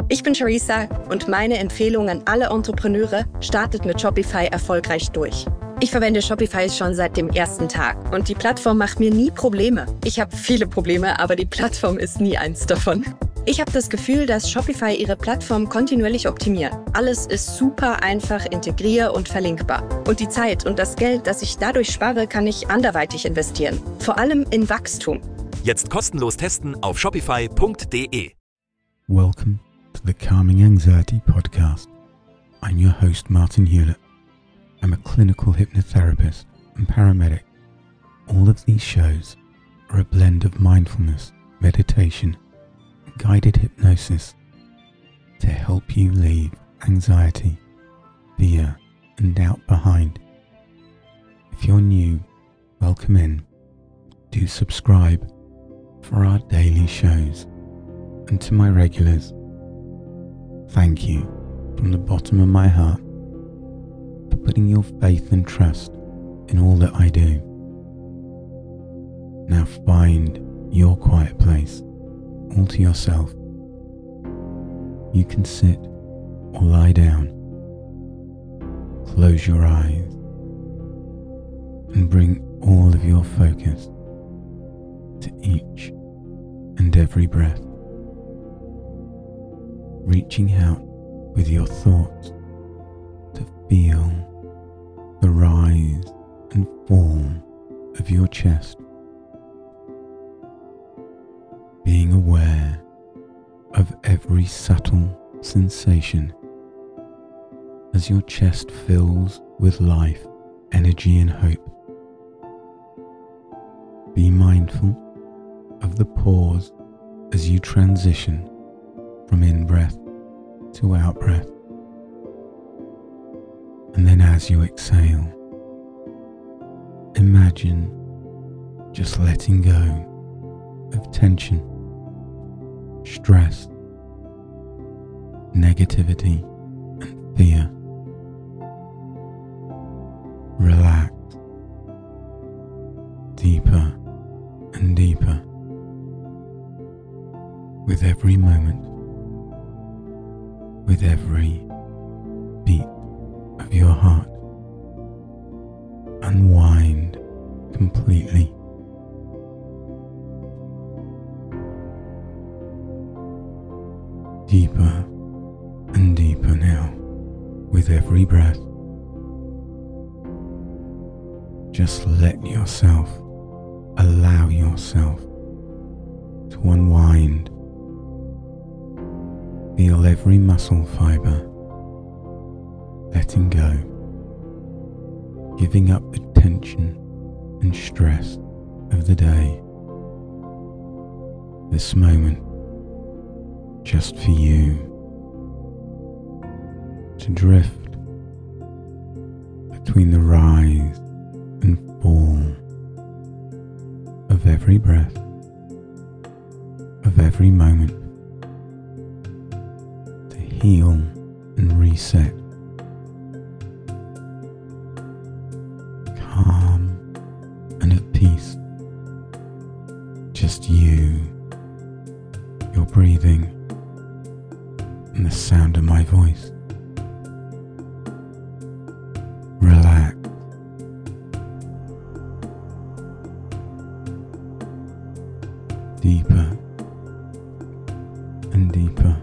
Ich bin Charissa und meine Empfehlung an alle Entrepreneure: startet mit Shopify erfolgreich durch. Ich verwende Shopify schon seit dem ersten Tag und die Plattform macht mir nie Probleme. Ich habe viele Probleme, aber die Plattform ist nie eins davon. Ich habe das Gefühl, dass Shopify ihre Plattform kontinuierlich optimiert. Alles ist super einfach integrier- und verlinkbar. Und die Zeit und das Geld, das ich dadurch spare, kann ich anderweitig investieren. Vor allem in Wachstum. Jetzt kostenlos testen auf shopify.de. Welcome to the Calming Anxiety Podcast. I'm your host, Martin Hewlett. I'm a clinical hypnotherapist and paramedic. All of these shows are a blend of mindfulness, meditation, and guided hypnosis to help you leave anxiety, fear, and doubt behind. If you're new, welcome in. Do subscribe for our daily shows. And to my regulars, thank you from the bottom of my heart for putting your faith and trust in all that I do. Now find your quiet place all to yourself. You can sit or lie down. Close your eyes and bring all of your focus to each and every breath. Reaching out with your thoughts to feel the rise and fall of your chest. Being aware of every subtle sensation as your chest fills with life, energy and hope. Be mindful of the pause as you transition from in-breath to out-breath. And then as you exhale, imagine just letting go of tension, stress, negativity, and fear. Relax deeper and deeper with every moment, with every beat of your heart. Unwind completely. Deeper and deeper now with every breath. Just let yourself, allow yourself to unwind. Feel every muscle fibre letting go, giving up the tension and stress of the day. This moment just for you to drift between the rise and fall of every breath, of every moment, to heal and reset, calm and at peace. Just you, your breathing, and the sound of my voice. Relax. Deeper and deeper.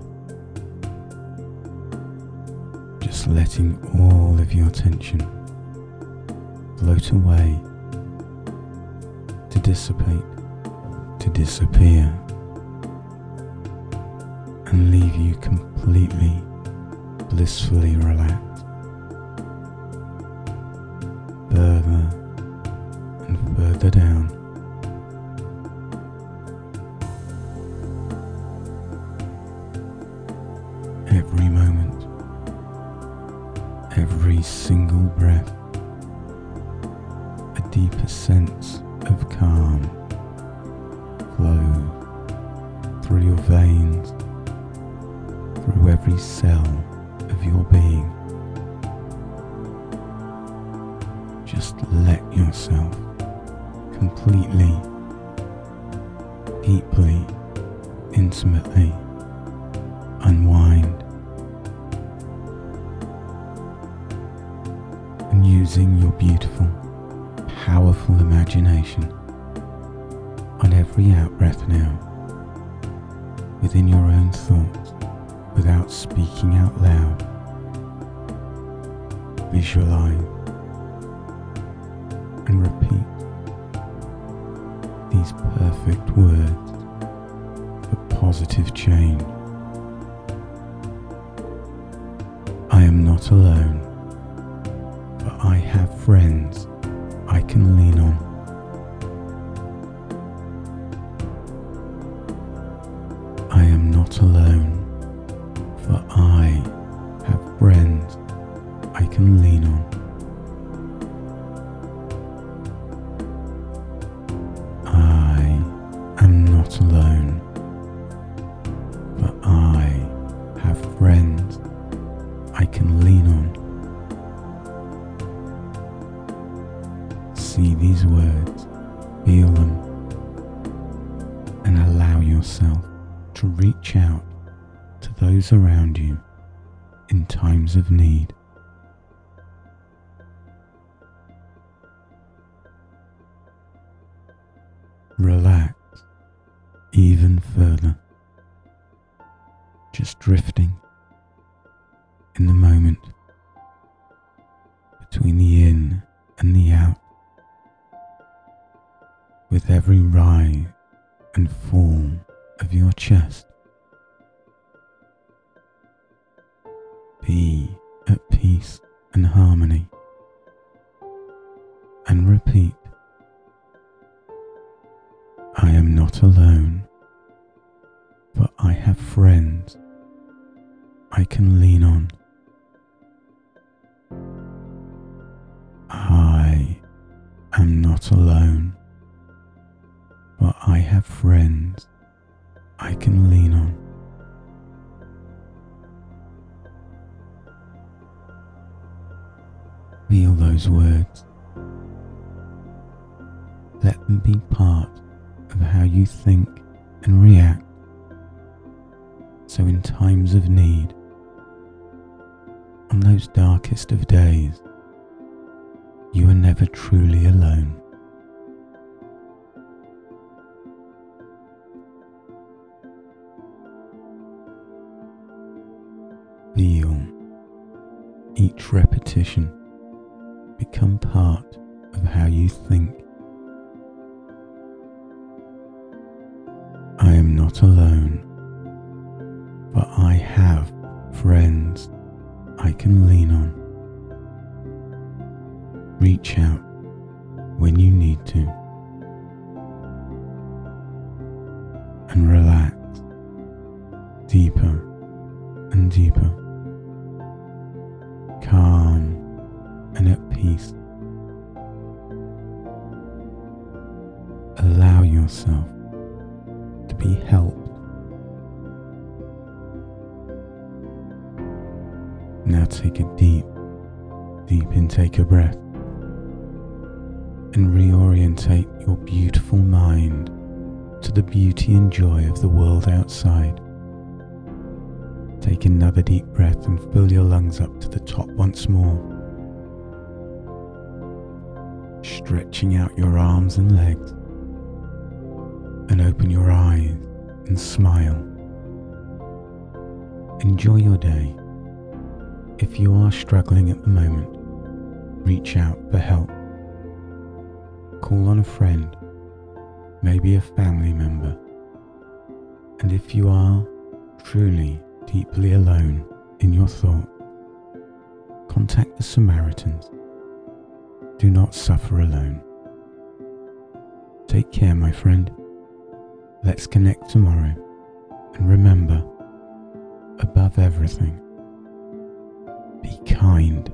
Just letting all of your tension float away, to dissipate, to disappear, and leave you completely, blissfully relaxed. Further and further down. Every moment, every single breath, a deeper sense of calm flows through your veins, through every cell of your being. Just let yourself completely, deeply, intimately unwind. using your beautiful, powerful imagination on every out-breath now, within your own thoughts, without speaking out loud. Visualize and repeat these perfect words for positive change. I am not alone, but I have friends I can lean on. I am not alone, for I have friends I can lean on. I am not alone, but I have friends I can lean on. See these words, feel them, and allow yourself to reach out to those around you in times of need. Relax even further, just drifting in the moment between the in and the out, with every rise and fall of your chest. Be at peace and harmony, and repeat, I am not alone, but I have friends I can lean on. I am not alone, but I have friends I can lean on. Feel those words. Let them be part of how you think and react, so in times of need, on those darkest of days, you are never truly alone. Feel each repetition become part of how you think. I am not alone, but I have friends I can lean on. Reach out when you need to, and relax deeper and deeper, calm and at peace. Allow yourself to be helped. Now take a deep intake of breath and reorientate your beautiful mind to the beauty and joy of the world outside. Take another deep breath and fill your lungs up to the top once more. Stretching out your arms and legs, and open your eyes and smile. Enjoy your day. If you are struggling at the moment, reach out for help. Call on a friend, maybe a family member. And if you are truly deeply alone in your thought, contact the Samaritans. Do not suffer alone. Take care, my friend. Let's connect tomorrow. And remember, above everything, be kind